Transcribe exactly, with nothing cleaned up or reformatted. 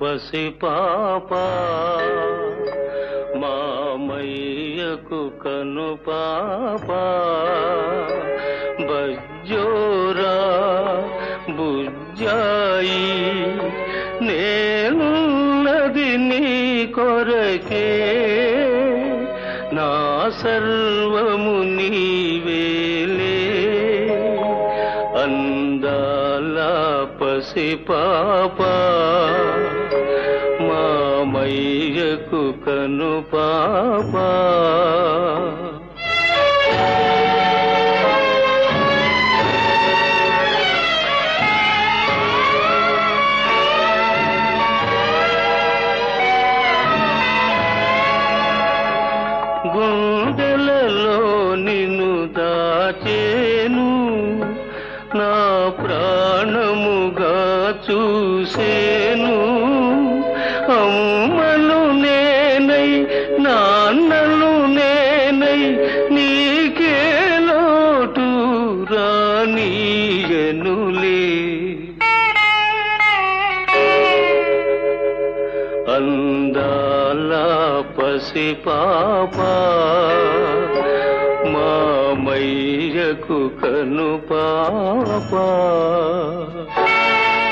పసి పాప మామయ్యకు కను పాప బజ్జోరా బుజ్జాయి నేనున్నది నీ కొరకే నా సర్వము నీవేలే అందాల పసి పాప మామయ్యకు కను పాప గుండెలలో నిన్ను దాచేను నా ప్రాణముగా చూసేను అమ్మను నేనై నాన్నను నేనై నీకే లోటు రానీయనులే అందాల పసి పాప మామయ్యకు కను పాప